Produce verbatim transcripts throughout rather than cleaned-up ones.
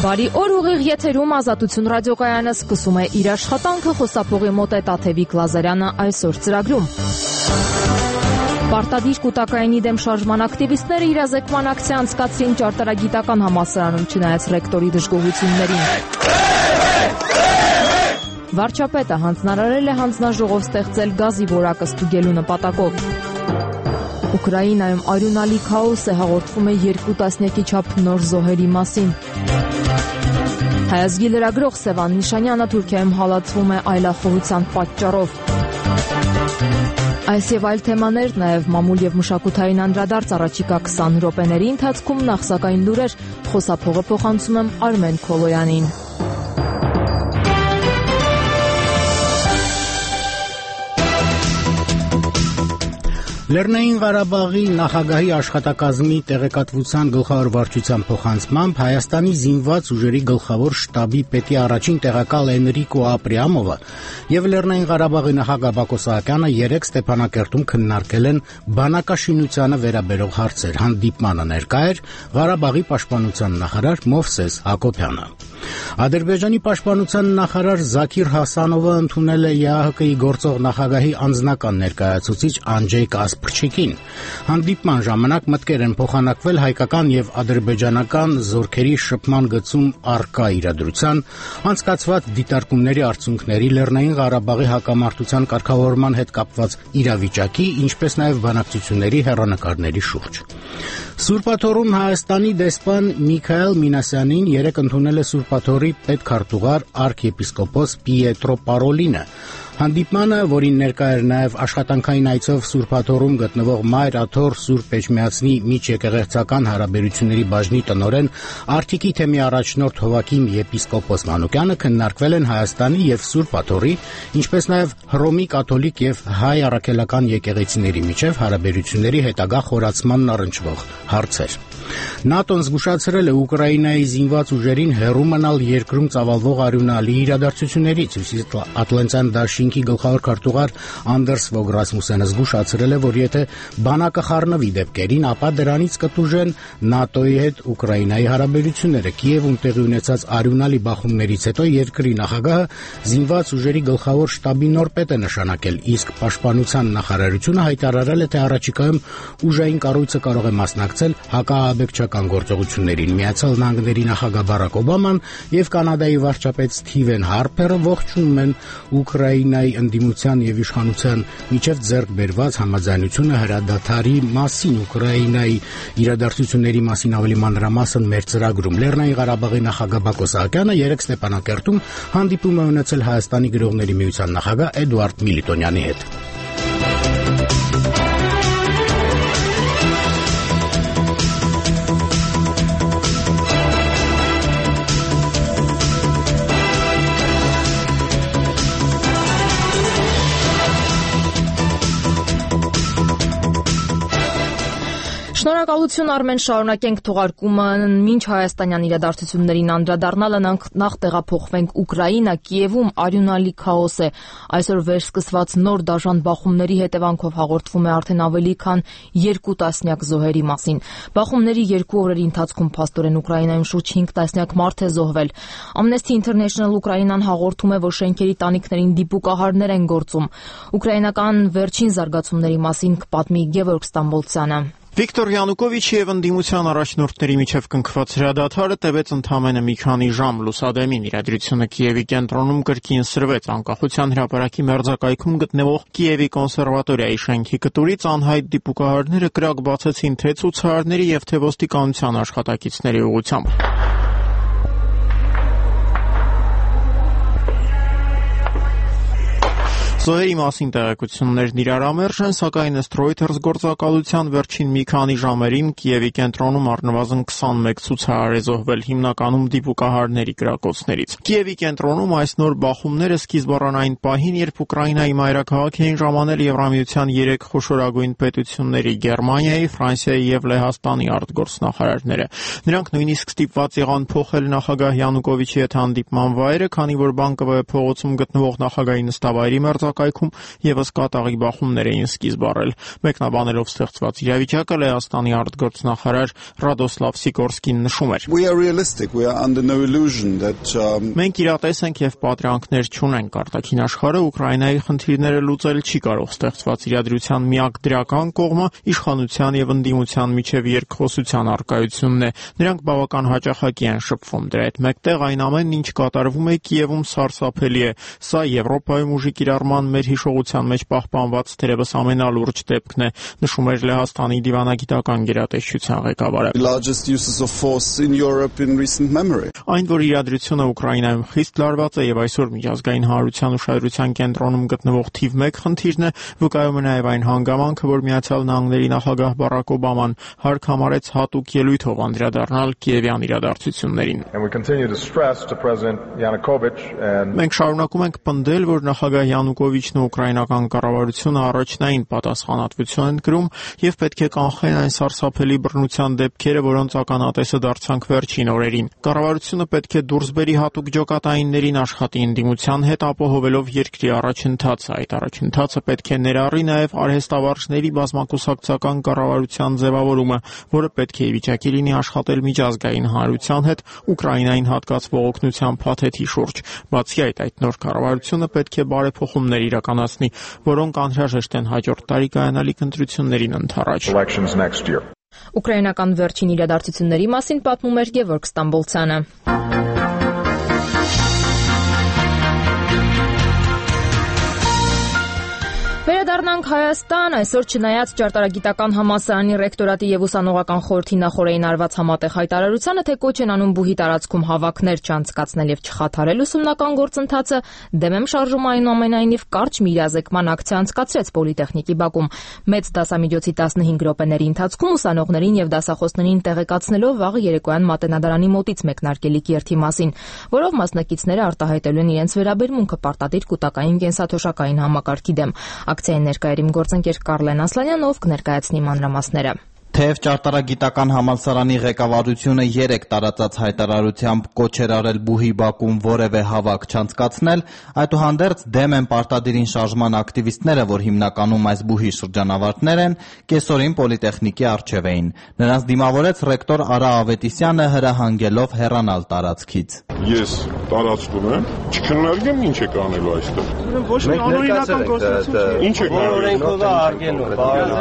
Բարի օր, ուղիղ եթերում Ազատություն ռադիոկայանը սկսում է իր աշխատանքը, խոսափողի մոտ է Տաթևիկ Լազարյանը այսօր ծրագրում։ Պարտադիր կൂട്ടակայինի դեմ շարժման ակտիվիստները իրազեկման ակցիա անցկացրին Ճարտարագիտական համալսարանում, չնայած ռեկտորի դժգոհություններին։ Վարչապետը հանձնարարել է հանձնաժողով ստեղծել գազի որակը ստուգելու նպատակով։ Ուկրաինայում արյունալի քաոս է, հաղորդվում է երկու տասնյակի չափ նոր զոհերի մասին։ Հայազգի լրագրող Սևան Նիշանյանը Թուրքիայում հալածվում է այլախոհության պատճառով։ Այս եւ այլ թեմաներ, նաեւ մամուլ եւ մշակութային անդրադարձ առաջիկա քսան րոպեների ընթացքում, նախ սակայն լուրեր, խոսափողը փոխանցում եմ Արմեն Քոլոյանին։ Լեռնային Ղարաբաղի նախագահի աշխատակազմի տեղեկատվության գլխավոր վարչության փոխանցմամբ Հայաստանի զինված ուժերի գլխավոր շտաբի պետի առաջին տեղակալ Էնրիկո Ապրիամովը եւ Լեռնային Ղարաբաղի նախագահ Բակո Սահակյանը երեկ Ստեփանակերտում քննարկել են բանակաշինությանը վերաբերող հարցեր։ Հանդիպմանը ներկա էր Ղարաբաղի պաշտպանության նախարար Մովսես Հակոբյանը։ Ադրբեջանի պաշտպանության նախարար Զաքիր Հասանովը ընդունել է ԵԱՀԿ-ի գործող նախագահի անձնական ներկայացուցիչ Անջեյ Կասպրչիկին։ Հանդիպման ժամանակ մտքեր են փոխանակվել հայկական եւ ադրբեջանական զորքերի շփման գծում առկա իրադրության, անցկացված դիտարկումների արդյունքների, Լեռնային Ղարաբաղի հակամարտության կարգավորման հետ կապված իրավիճակի, ինչպես նաեւ բանակցությունների հեռանկարների շուրջ։ Սուրբաթոռում Հայաստանի դեսպան Միքայել Մինասյանին երեկ ընդունել է Սուրբաթոռի պետքարտուղար արքեպիսկոպոս Պիետրո Պարոլինը։ Հանդիպմանը, որին ներկա էր նաև աշխատանքային այցով Սուրբաթոռում գտնվող Մայր Աթոռ Սուրբ Էջմիածնի միջեկեղեցական հարաբերությունների բաժնի տնօրեն Արթիկի թեմի առաջնորդ Հովակիմ եպիսկոպոս Մանուկյանը, քննարկվել են Հայաստանի եւ Սուրբաթոռի, ինչպես նաև Հռոմի կաթոլիկ եւ հայ առաքելական եկեղեցիների միջև հարաբերությունների հետագա խորացմանն առնչվող հարցեր։ ՆԱՏՕ-ն զգուշացրել է Ուկրաինայի զինված ուժերին հեռու մնալ երկրում ծավալվող արյունալի իրադարձություններից։ Հյուսիսատլանտյան դաշինքի գլխավոր քարտուղար Անդերս Վոգ Ռասմուսենը զգուշացրել է, որ եթե բանակը խառնվի դեպքերին, ապա դրանից կտուժեն ՆԱՏՕ-ի հետ Ուկրաինայի հարաբերությունները։ Կիևում տեղի ունեցած արյունալի բախումներից հետո երկրի նախագահը զինված ուժերի գլխավոր շտաբի նոր պետ է նշանակել, իսկ պաշտպանության նախարարությունը հայտարարել է, թե առաջիկայում ուժային կառույցը կարող է մասնակցել հակաահաբեկչական գործողություններին։ Միացյալ Նահանգների նախագահ Բարակ Օբաման եւ Կանադայի վարչապետ Սթիվեն Հարփերը ողջունում են Ուկրաինայի ընդդիմության եւ իշխանության միջև ձեռք բերված համաձայնությունը հրադադարի մասին։ Ուկրաինայի իրադարձությունների մասին ավելի մանրամասն մեր ծրագրում։ Լեռնային Ղարաբաղի նախագահ Բակո Սահակյանը երեկ Ստեփանակերտում հանդիպում է ունեցել Հայաստանի գրողների միության նախագահ Էդուարդ Միլիտոնյանի հետ։ Շնորհակալություն Արմեն, շարունակենք թողարկումը մինչ հայաստանյան իրադարձություններին անդրադառնալը, նախ տեղափոխվենք Ուկրաինա։ Կիևում արյունալի քաոս է։ Այսօր վերսկսված նոր դաժան բախումների հետևանքով հաղորդվում է արդեն ավելի քան երկու տասնյակ զոհերի մասին։ Բախումների երկու օրերի ընթացքում փաստորեն Ուկրաինայում շուրջ հինգ տասնյակ մարդ է զոհվել։ Amnesty International Ուկրաինան հաղորդում է, որ շենքերի տանիքներին դիպուկահարներ են գործում։ Ուկրաինական վերջին զարգացումների մասին կպատմի Գևորգ Ստամբոլցյանը։ Վիկտոր Յանուկովիչի եւ ընդդիմության առաջնորդների միջև կնքված հրադադարը տևեց ընդամենը մի քանի ժամ։ Լուսադեմին իրադրությունը Կիևի կենտրոնում կրկին սրվեց։ Անկախության հրապարակի մերձակայքում գտնվող Կիևի կոնսերվատորիայի շենքի կտուրից անհայտ դիպուկահարները կրակ բացեցին թե ցուցարարների եւ թե ոստիկանության աշխատակիցների ուղղությամբ։ Զոհերի մասին տեղեկություններն իրարամերժ են, սակայն ըստ Reuters գործակալության վերջին մի քանի ժամերին Կիևի կենտրոնում առնվազն քսանմեկ ցուցարար է զոհվել, հիմնականում դիպուկահարների կրակոցներից։ Կիևի կենտրոնում այս նոր բախումները սկիզբ առան այն պահին, երբ Ուկրաինայի մայրաքաղաք էին ժամանել Եվրամիության երեք խոշորագույն պետությունների՝ Գերմանիայի, Ֆրանսիայի եւ Լեհաստանի արտգործնախարարները։ Նրանք նույնիսկ ստիպված եղան փոխել նախագահ Յանուկովիչի հետ հանդիպման վայրը, քանի որ Բանկովոյե փողոցում գտնվող նախագահի նստավայրի մերձակայքում համակայքում եւս կատաղի բախումներ էին սկիզբ առել։ Մեկնաբանելով ստեղծված իրավիճակը Լեհաստանի արտգործնախարար Ռադոսլավ Սիկորսկին նշում էր. We are realistic. We are under no illusion that um... Մենք իրատես ենք եւ պատրանքներ չունենք։ Արտաքին աշխարհը Ուկրաինայի խնդիրները լուծել չի կարող։ Ստեղծված իրադրության միակ դրական կողմը իշխանության եւ ընդդիմության միջև երկխոսության առկայությունն է։ Նրանք բավական հաճախակի են շփվում։ Դրա հետ մեկտեղ այն ամենն, ինչ կատարվում է Կիևում, սարսափելի է։ Սա Եվրոպայում ուժի կիրառման մեր հիշողության մեջ պահպանված թերևս ամենալուրջ դեպքն է, նշում էր Լեհաստանի դիվանագիտական գերատեսչության ղեկավարը։ Այն, որ իրադրությունը Ուկրաինայում խիստ լարված է եւ այսօր միջազգային հանրության ուշադրության կենտրոնում գտնվող թիվ մեկ խնդիրն է, վկայում է նաեւ այն հանգամանքը, որ Միացյալ Նահանգների նախագահ Բարակ Օբաման հարկ համարեց հատուկ ելույթով անդրադառնալ Կիևյան իրադարձություններին։ Մենք շարունակում ենք պնդել, որ նախագահ Յանուկովիչն ու ուկրաինական կառավարությունը առաջնային պատասխանատվություն են կրում եւ պետք է կանխեն այն սարսափելի բռնության դեպքերը, որոնց ականատեսը դարձանք վերջին օրերին։ Կառավարությունը պետք է դուրս բերի հատուկ ջոկատայիններին աշխատի ընդդիմության հետ, ապահովելով երկրի առաջընթացը։ Այդ առաջընթացը պետք է ներառի նաեւ արհեստավարժների բազմակուսակցական կառավարության ձևավորումը, որը պետք է ի վիճակի լինի աշխատել միջազգային հանրության հետ Ուկրաինային հատկացվող օգնության փաթեթի շուրջ։ Բացի այդ, այդ նոր կառավարությունը պետք է բարեփոխումներ իրականացնի, որոնք անհրաժեշտ են հաջորդ տարի կայանալիք ընտրություններին ընդառաջ։ Ուկրաինական վերջին իրադարձությունների մասին պատմում էր Գևորգ Ստամբոլցյանը։ Վերադառնանք Հայաստան, այսօր չնայած ճարտարագիտական համալսարանի ռեկտորատի եւ ուսանողական խորհրդի նախորդին արված համատեղ հայտարարությանը, թե կոչ են անում բուհի տարածքում հավաքներ չանցկացնել եւ չխաթարել ուսումնական գործընթացը, դեմ եմ շարժումը այնուամենայնիվ կարճ մի իրազեկման ակցիա անցկացրեց Պոլիտեխնիկի բակում։ Մեծ դասամիջոցի տասնհինգ րոպեների ընթացքում ուսանողներին եւ դասախոսներին տեղեկացնելով վաղը երեկոյան Մատենադարանի մոտից մեկնարկելիք երթի մասին, որով մասնակիցները արտահայտելու են իրենց վերաբերմունքը պարտադիր կൂട്ടակային կենսաթոշակային համակարգի դեմ։ Ակցիային ներկա էր իմ գործընկեր Կարլեն Ասլանյանը, ով կներկայացնի մանրամասները։ Թեև ճարտարագիտական համալսարանի ղեկավարությունը երեք տարածած հայտարարությամբ կոչ էր արել բուհի բակում որևէ հավաք չանցկացնել, այդուհանդերձ դեմ են պարտադիրին շարժման ակտիվիստները, որ հիմնականում այս բուհի շրջանավարտներ են, կեսօրին Պոլիտեխնիկի առջև էին։ Նրանց դիմավորեց ռեկտոր Արա Ավետիսյանը, հրահանգելով հեռանալ տարածքից։ Ես տարածքում եմ, չքննարկեմ ինչ եք անելու այստեղ։ Ոչ մի անօրինական կոնստրուկցիա։ Ինչ եք անելու։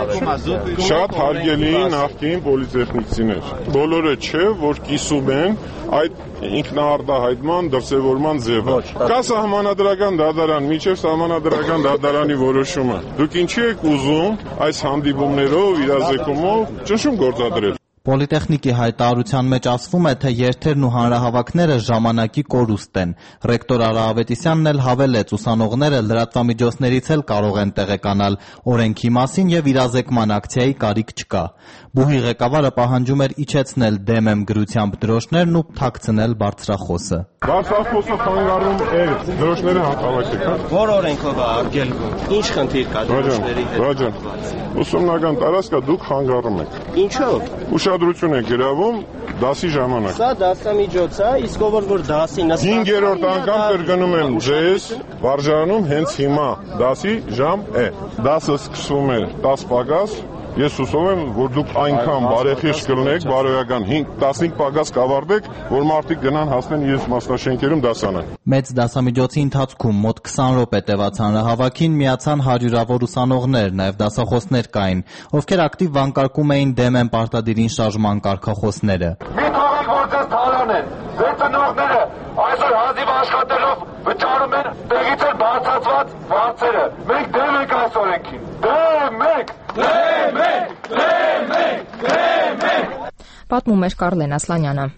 Շատ հարգելի նախկին պոլիտեխնիկցիներ։ Բոլորը չէ, որ կիսում են այդ ինքնաարտահայտման դրսևորման ձևը։ Կա սահմանադրական դատարան, միջև սահմանադրական դատարանի որոշումը։ Դուք ինչի եք ուզում այս հանդիպումներով, իրազեկումով ճնշում գործադրել։ Պոլիտեխնիկի հայտարարության մեջ ասվում է, թե երթերն ու հանրահավաքները ժամանակի կորուստ են։ Ռեկտոր Արա Ավետիսյանն էլ հավելեց, ուսանողները լրատվամիջոցներից էլ կարող են տեղեկանալ օրենքի մասին եւ իրազեկման ակցիայի կարիք չկա։ Բուհի ղեկավարը պահանջում էր իջեցնել դեմ եմ գրությամբ դրոշներն ու թաքցնել բարձրախոսը։ Բարձրախոսը խանգարում է դրոշները հակառակեք։ Որ օրենքով է արգելվում։ Ինչ խնդիր կա դրոշների հետ։ Ուսումնական տարածքը դուք խանգարում եք։ Ինչով։ Ուշադրություն է գրավում դասի ժամանակ։ Սա դասամիջոց է, իսկ ով որ դասի նստած։ հինգերորդ անգամ կրկնում եմ ձեզ, վարժանում հենց հիմա դասի ժամ է։ Դասը սկսվում է տասը պակաս։ Ես հուսով եմ, որ դուք այնքան բարեխիղճ կլինեք, բարոյական տասնհինգ պակաս կավարտեք, որ մարդիկ գնան հասնեն իրենց մասնաշենքերում դասանեն։ Մեծ դասամիջոցի ընթացքում մոտ քսան րոպե տևած հանրահավաքին միացան հարյուրավոր ուսանողներ, նաև դասախոսներ կային, ովքեր ակտիվ վանկարկում էին դեմ են պարտադիրին շարժման կարգախոսները։ Մի թողեք, որ ձեզ թալանեն, ձեր ծնողները այսօր հազիվ աշխատելով վճարում են տեղից էլ բարձրացված վարձերը։ Մենք դեմ ենք այս օրենքին։ Դեմ ենք։ Դեմ ենք, դեմ ենք, դեմ ենք։ Պատմում էր Կարլեն Ասլանյանը։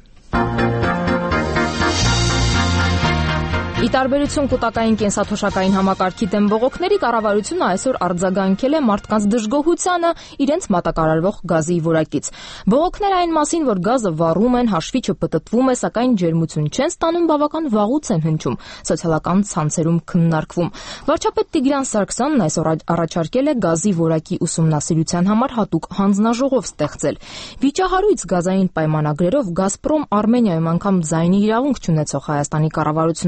Ի տարբերություն կൂട്ടակային կենսաթոշակային համակարգի դեմ բողոքների, կառավարությունը այսօր արձագանքել է մարդկանց դժգոհությանը իրենց մատակարարվող գազի որակից։ Բողոքները այն մասին, որ գազը վառում են, հաշվիչը պտտվում է, սակայն ջերմություն չեն ստանում, բավական վաղուց են հնչում, սոցիալական ցանցերում քննարկվում։ Վարչապետ Տիգրան Սարգսյանն այսօր առաջարկել է գազի որակի ուսումնասիրության համար հատուկ հանձնաժողով ստեղծել։ Վիճահարույց գազային պայմանագրերով Գազպրոմ Արմենիայում անգամ ձայնի իրավունք չունեցող Հայաստանի կառավարությունը թե ինչ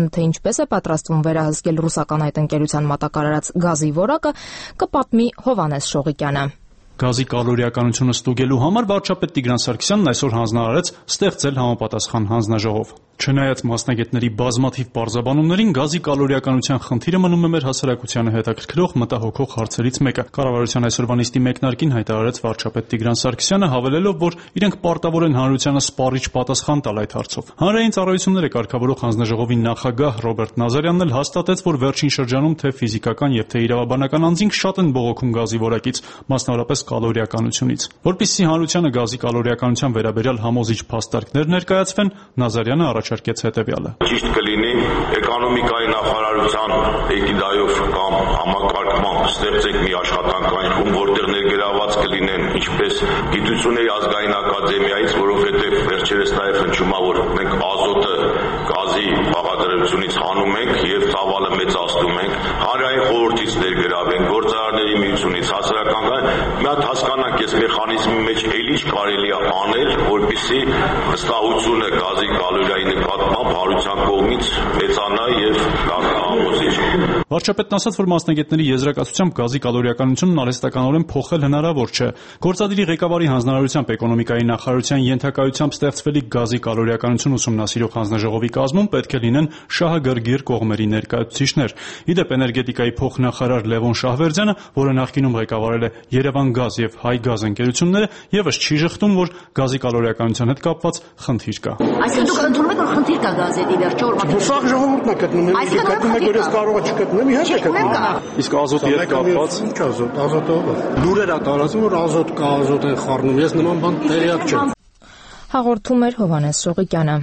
ինչպես է պատրաստվում վերահսկել ռուսական այդ ընկերության մատակարարած գազի որակը, կպատմի Հովհաննես Շողիկյանը։ Գազի կալորիականությունը ստուգելու համար վարչապետ Տիգրան Սարգսյանն այսօր հանձնարարեց ստեղծել համապատասխան հանձնաժողով։ Չնայած մասնագետների բազմաթիվ պարզաբանումներին, գազի կալորիականության խնդիրը մնում է մեր հասարակությանը հետաքրքրող մտահոգող հարցերից մեկը։ Կառավարության այսօրվա նիստի մեկնարկին հայտարարեց վարչապետ Տիգրան Սարգսյանը, հավելելով, որ իրենք պարտավոր են հանրությանը սպառիչ պատասխան տալ այդ հարցով։ Հանրային ծառայությունները կարգավորող հանձնաժողովի նախագահ Ռոբերտ Նազարյանն էլ հաստատեց, որ վերջին շրջանում թե ֆիզիկական եւ թե իրավաբանական անձինք շատ են բողոքում գազի որակից, մասնավորապես կալորիականությունից։ Որպեսզի հանրությանը գազի կալորիականության վերաբերյալ համոզիչ փաստարկներ ներկայացվեն, Նազարյանը առաջարկեց հետևյալը. Ճիշտ կլինի էկոնոմիկայի նախարարության էգիդայով կամ համակարգմամբ ստեղծեք մի աշխատանքային խումբ, որտեղ ներգրաված կլինեն ինչպես գիտությունների ազգային ակադեմիայից, որովհետև վերջերս նաև հնչում է, որ մենք ազոտը գազի բաղադրությունից հանում ենք եւ ծավալը մեծացնում ենք, հանրային խորհրդից ներգրավենք, գործարարների միությունից, հասարակական մի հատ հասկանանք այս մեխանիզմի մեջ էլ ինչ կարելի է անել, որպեսզի վստահությունը գազի կալորիայի նկատմամբ հանրության կողմից մեծանա եւ դառնա համոզիչ։ Վարչապետն ասաց, որ մասնագետների եզրակացությամբ գազի կալորիականությունն արհեստականորեն փոխել հնարավոր չէ։ Գործադիրի ղեկավարի հանձնարարությամբ էկոնոմիկայի նախարարության ենթակայությամբ ստեղծվելիք գազի կալորիականություն ուսումնասիրող հանձնաժողովի կազմում պետք է լինեն շահագրգիռ կողմերի ներկայացուցիչներ։ Իդեպ էներգետիկայի փոխնախարար Լևոն Շահվերդյանը, որը նախկինում ղեկավարել է Երևան գազ եւ Հայ գազ ընկերությունները, եւս չի շղթում, որ գազի կալորիականության հետ կապված խնդիր կա։ Այսինքն դուք ընդունում եք, որ խնդիր կա գազի վերջո օրմատի։ Սա ժողովուրդն է գտնում, գտնում եք, որ ես կարող եմ չգտնեմ, իհարկե գտնում։ Իսկ ազոտի հետ կապված ինչ ազոտ, ազոտով։ Լուրեր է տարածում, որ ազոտ կա, ազոտ են խառնում։ Ես նման բան տեղյակ չեմ։ Հաղորդում էր Հովհաննես Շողիկյանը։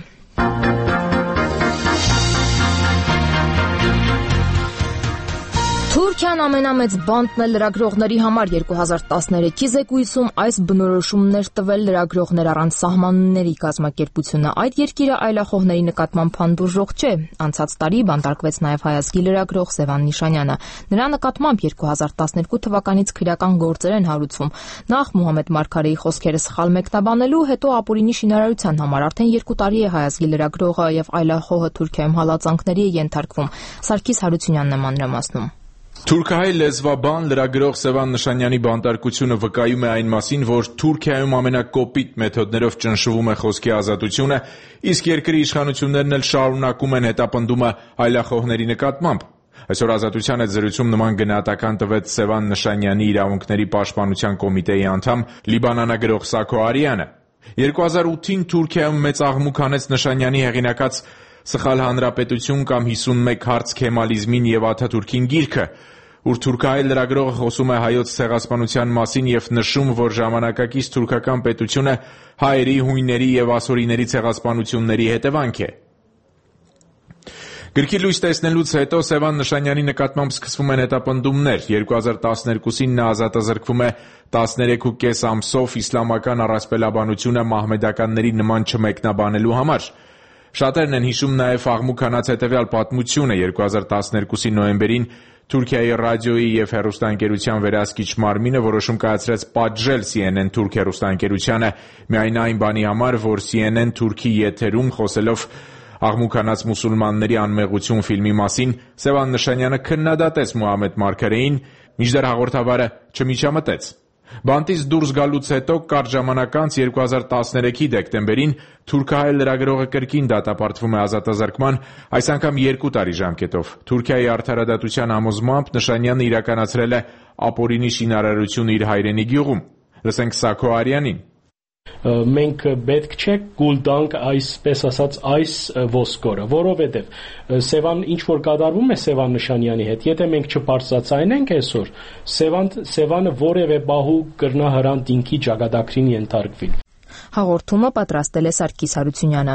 Թուրքիան ամենամեծ բանտն է լրագրողների համար երկու հազար տասներեքի զեկույցում այս բնորոշումներ տվել լրագրողներ առանց սահմանների կազմակերպությունը։ Այդ երկիրը այլախոհների նկատմամբ հանդուրժող չէ։ Անցած տարի բանտարկվեց նաև հայազգի լրագրող Սևան Նիշանյանը։ Նրա նկատմամբ երկու հազար տասներկու թվականից քրեական գործեր են հարուցվում։ Նախ Մուհամեդ Մարգարեի խոսքերը սխալ մեկնաբանելու, հետո ապօրինի շինարարության համար արդեն երկու տարի է հայազգի լրագրողը եւ այլախոհը Թուրքիայում հալածանքների է ենթարկվում։ Սարգիս Հարությունյանն է մանրամասնում։ Թուրքահայ լեզվաբան լրագրող Սևան Նշանյանի բանտարկությունը վկայում է այն մասին, որ Թուրքիայում ամենակոպիտ մեթոդներով ճնշվում է խոսքի ազատությունը, իսկ երկրի իշխանություններն էլ շարունակում են հետապնդումը այլախոհների նկատմամբ։ Այսօր Ազատության հետ զրույցում նման գնահատական տվեց Սևան Նշանյանի իրավունքների պաշտպանության կոմիտեի անդամ լիբանանագրող Սաքո Արիանը։ երկու հազար ութին Թուրքիայում մեծ աղմուկ հանեց Նշանյանի հեղինակած «Սխալ հանրապետություն» կամ հիսունմեկ հարց Քեմալիզմին եւ Աթաթուրքին գիրքը, ուր թուրքահայ լրագրողը խոսում է հայոց ցեղասպանության մասին եւ նշում, որ ժամանակակից թուրքական պետությունը հայերի, հույների եւ ասորիների ցեղասպանությունների հետևանք է։ Գրքի լույս տեսնելուց հետո Սևան Նշանյանի նկատմամբ սկսվում են հետապնդումներ։ երկու հազար տասներկուսին նա ազատազրկվում է տասներեք ու կես ամսով իսլամական առասպելաբանությունը մահմեդականների նման չմեկնաբանելու համար։ Շատերն են հիշում նաև աղմուկ հանած հետևյալ պատմությունը. երկու հազար տասներկուսի նոյեմբերին Թուրքիայի ռադիոյի եւ հեռուստաընկերության վերահսկիչ մարմինը որոշում կայացրեց պատժել C N N թուրք հեռուստաընկերությանը միայն այն բանի համար, որ C N N թուրքի եթերում խոսելով աղմուկ հանած մուսուլմանների անմեղություն ֆիլմի մասին Սևան Նշանյանը քննադատեց Մուհամեդ Մարգարեին, մինչդեռ հաղորդավարը չմիջամտեց։ Բանտից դուրս գալուց հետո կարճ ժամանակ անց երկու հազար տասներեքի դեկտեմբերին թուրքահայ լրագրողը կրկին դատապարտվում է ազատազրկման, այս անգամ երկու տարի ժամկետով։ Թուրքիայի արդարադատության համոզմամբ Նշանյանը իրականացրել է ապօրինի շինարարություն իր հայրենի գյուղում։ Լսենք Սաքո Արյանին։ Մենք պետք չէ կուլ տանք այսպես ասած այս ոսկորը, որովհետև Սևան ինչ որ կատարվում է Սևան Նշանյանի հետ, եթե մենք չբարձրացնենք այսօր, Սևան Սևանը որևէ բահու կրնահարան դինքի ճակատագրին ենթարկվի։ Հաղորդումը պատրաստել է Սարգիս Հարությունյանը։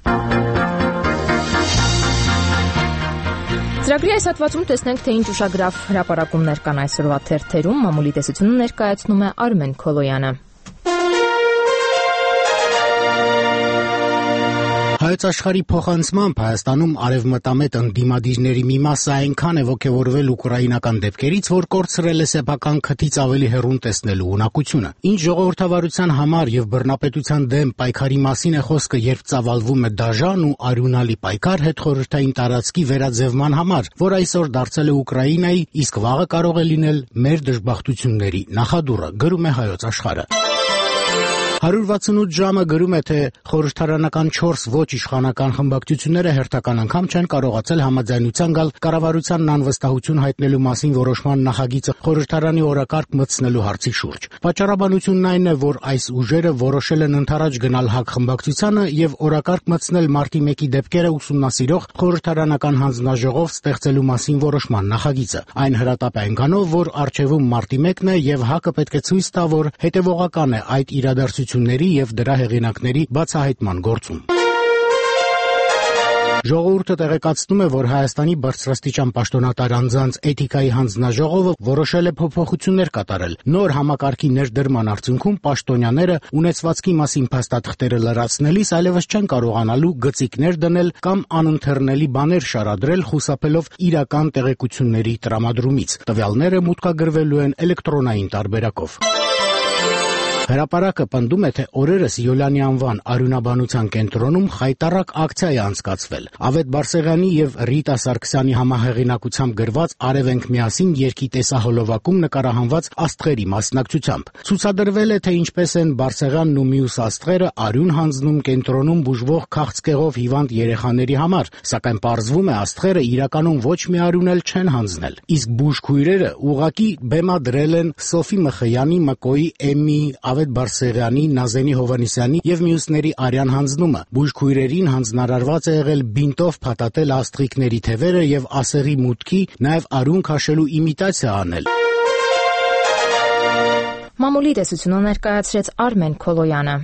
Ծրագրի այս հատվածում տեսնենք, թե ինչ ուշագրավ հրապարակումներ կան այսօրվա թերթերում, մամուլի տեսությունը ներկայացնում է Արմեն Քոլոյանը։ Հայոց աշխարհի փոխանցմամբ Հայաստանում արևմտամետ ընդդիմադիրների մի մասը այնքան է ոգևորվել ուկրաինական դեպքերից, որ կորցրել է սեփական քթից ավելի հեռուն տեսնելու ունակությունը։ Ինչ ժողովրդավարության համար եւ բռնապետության դեմ պայքարի մասին է խոսքը, երբ ծավալվում է դաժան ու արյունալի պայքար հետխորհրդային տարածքի վերաձևման համար, որ այսօր դարձել է Ուկրաինայի, իսկ վաղը կարող է լինել մեր դժբախտությունների նախադուռը, գրում է Հայոց աշխարհը։ հարյուր վաթսունութ ժամը գրում է, թե խորհրդարանական չորս ոչ իշխանական խմբակցությունները հերթական անգամ չեն կարողացել համաձայնության գալ կառավարությանն անվստահություն հայտնելու մասին որոշման նախագիծը խորհրդարանի օրակարգ մտցնելու հարցի շուրջ։ Պատճառաբանությունն այն է, որ այս ուժերը որոշել են ընդառաջ գնալ ՀԱԿ խմբակցությանը եւ օրակարգ մտցնել մարտի մեկի դեպքերը ուսումնասիրող խորհրդարանական հանձնաժողով ստեղծելու մասին որոշման նախագիծը։ Այն հրատապ է ընկանով, որ առջևում մարտի մեկն է եւ ՀԱԿ-ը պետք է ցույց տա, որ հետեւողական է այդ իրադարձությունների եւ դրա հեղինակների բացահայտման գործում։ Ժողովուրդը տեղեկացնում է, որ Հայաստանի բարձրաստիճան պաշտոնատար անձանց էթիկայի հանձնաժողովը որոշել է փոփոխություններ կատարել։ Նոր համակարգի ներդրման արդյունքում պաշտոնյաները ունեցվածքի մասին փաստաթղթերը լրացնելիս այլևս չեն կարողանալու գծիկներ դնել կամ անընթեռնելի բաներ շարադրել, խուսափելով իրական տեղեկությունների տրամադրումից։ Տվյալները մուտքագրվելու են էլեկտրոնային տարբերակով։ Հրապարակը պնդում է, թե օրերս Յոլյանի անվան արյունաբանության կենտրոնում խայտառակ ակցիա է անցկացվել։ Ավետ Բարսեղյանի եւ Ռիտա Սարգսյանի համահեղինակությամբ գրված «Արև ենք միասին» երգի տեսահոլովակում նկարահանված աստղերի մասնակցությամբ։ Ցուցադրվել է, թե ինչպես են Բարսեղյանն ու մյուս աստղերը արյուն հանձնում կենտրոնում բուժվող քաղցկեղով հիվանդ երեխաների համար, սակայն պարզվում է, աստղերը իրականում ոչ մի արյուն էլ չեն հանձնել։ Իսկ բուժքույրերը ուղղակի բեմադրել են Սոֆի Մխոյանի, Մկոյի, Էմի, Ավետ Բարսեղյանի, Նազենի Հովհաննիսյանի եւ մյուսների արյան հանձնումը։ Բուժքույրերին հանձնարարված է եղել բինտով փաթաթել աստղիկների թևերը եւ ասեղի մուտքի, նաեւ արյուն քաշելու իմիտացիա անել։ Մամուլի տեսությունը ներկայացրեց Արմեն Քոլոյանը։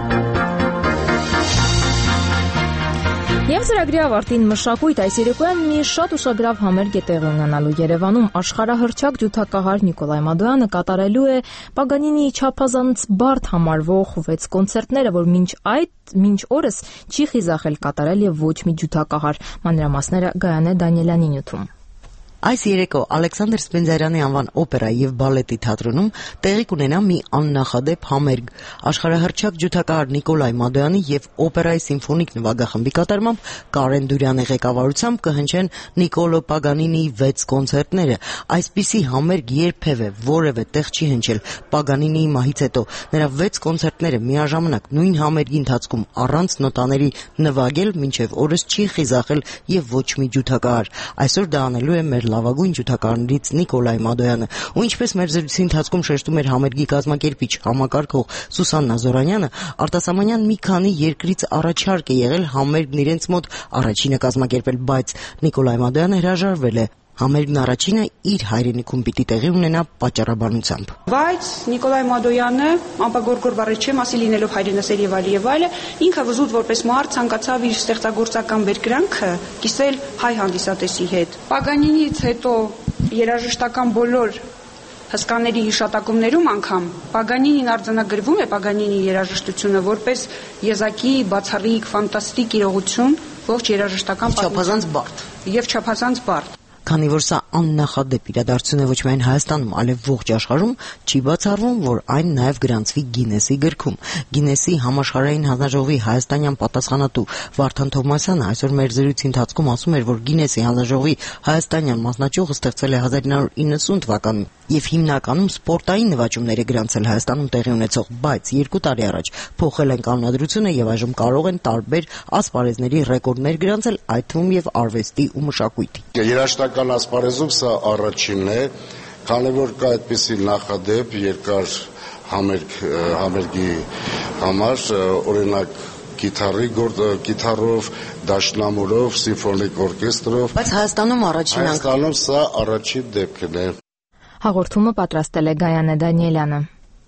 Եվ ծրագրի ավարտին մշակույթ այս երեկոյան մի շատ ուշագրավ համերգ է տեղի ունենալու Երևանում։ Աշխարհահռչակ ջութակահար Նիկոլայ Մադոյանը կատարելու է Պագանինիի չափազանց բարդ համարվող վեց կոնցերտները, որ մինչ այդ մինչ օրս չի խիզախել կատարել եւ ոչ մի ջութակահար։ Մանրամասները Գայանե Դանիելյանի նյութում։ Այս երեկո Ալեքսանդր Սպենդիարյանի անվան օպերայի եւ բալետի թատրոնում տեղի կունենա մի աննախադեպ համերգ։ Աշխարհահռչակ ջութակահար Նիկոլայ Մադոյանի եւ օպերայի սիմֆոնիկ նվագախմբի կատարմամբ Կարեն Դուրյանի ղեկավարությամբ կհնչեն Նիկոլո Պագանինիի վեց կոնցերտները։ Այսպիսի համերգ երբևէ որևէ տեղ չի հնչել Պագանինիի մահից հետո։ Նրա վեց կոնցերտները միաժամանակ նույն համերգի ընթացքում առանց նոտաների նվագել մինչեւ օրս չի խիզախել եւ ոչ մի ջութակահար։ Այսօր դա անելու է մեր լավագույն ջութակահարներից Նիկոլայ Մադոյանը, ու ինչպես մեր զրույցի ընթացքում շեշտում էր համերգի կազմակերպիչ համակարգող Սուսաննա Զորանյանը, արտասահմանյան մի քանի երկրից առաջարկ է եղել համերգն իրենց մոտ առաջինը կազմակերպել, բայց Նիկոլայ Մադոյանը հրաժարվել է։ Համերգն առաջինը իր հայրենիքում պիտի տեղի ունենա պատճառաբանությամբ։ Բայց Նիկոլայ Մադոյանը, անպագորգոր բառի չէ, մասի լինելով հայրենասեր եւ այլ եւ այլը, ինքը վզուտ որպես մարդ ցանկացավ իր ստեղծագործական բերկրանքը կիսել հայ հանդիսատեսի հետ։ Պագանինիից հետո երաժշտական բոլոր հսկաների հիշատակումներում անգամ Պագանինին արձանագրվում է Պագանինի երաժշտությունը որպես եզակի, բացառիկ, ֆանտաստիկ իրողություն ողջ երաժշտական չափազանց բարդ եւ չափազանց բարդ։ Քանի որ սա աննախադեպ իրադարձություն է ոչ միայն Հայաստանում, այլև ողջ աշխարհում, չի բացառվում, որ այն նաև գրանցվի Գինեսի գրքում։ Գինեսի համաշխարհային հանձնաժողովի հայաստանյան պատասխանատու Վարդան Թովմասյանը այսօր մեր զրույցի ընթացքում ասում էր, որ Գինեսի հանձնաժողովի հայաստանյան մասնաճյուղը ստեղծվել է հազար ինը հարյուր իննսուն թվականին եւ հիմնականում սպորտային նվաճումներ է գրանցել Հայաստանում տեղի ունեցող, բայց երկու տարի առաջ փոխել են կանոնադրությունը եւ այժմ կարող են տարբեր ասպարեզների ռեկորդներ գրանցել, այդ թվում եւ արվեստի ու մշակույթի։ Երաժշտական ասպարեզում սա առաջինն է, քանի որ կա այդպիսի նախադեպ երկար համերգ համերգի համար, օրինակ գիտարի գիտարով, դաշնամուրով, սիմֆոնիկ օրկեստրով։ Բայց Հայաստանում առաջին Հայաստանում սա առաջին դեպքն է։ Հաղորդումը պատրաստել է Գայանե Դանիելյանը։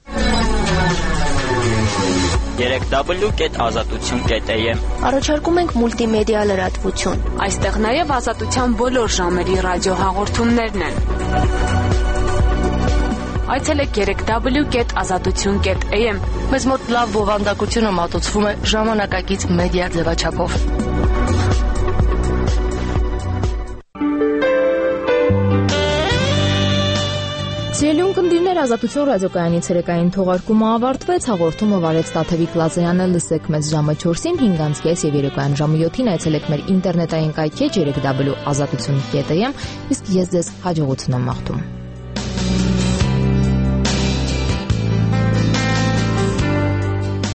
երեք դաբլյու կետ ազատություն կետ է եմ Առաջարկում ենք մուլտիմեդիա լրատվություն։ Այստեղ նաև ազատության բոլոր ժամերի ռադիո հաղորդումներն են։ Այցելեք երեք w կետ ազատություն կետ a m։ Մեզ մոտ լավ բովանդակությունը մատուցվում է ժամանակակից մեդիա ձևաչափով։ Սիրելի ունկնդիրներ, Ազատություն ռադիոկայանի ցերեկային թողարկումը ավարտվեց, հաղորդումը վարեց Տաթևիկ Լազարյանը, լսեք մեզ ժամը չորսին, հինգից կես եւ երեկոյան ժամը յոթին, այցելեք մեր ինտերնետային կայքեջ երեք w ազատություն կետ a m, իսկ ես ձեզ հաջողություն եմ մաղթում։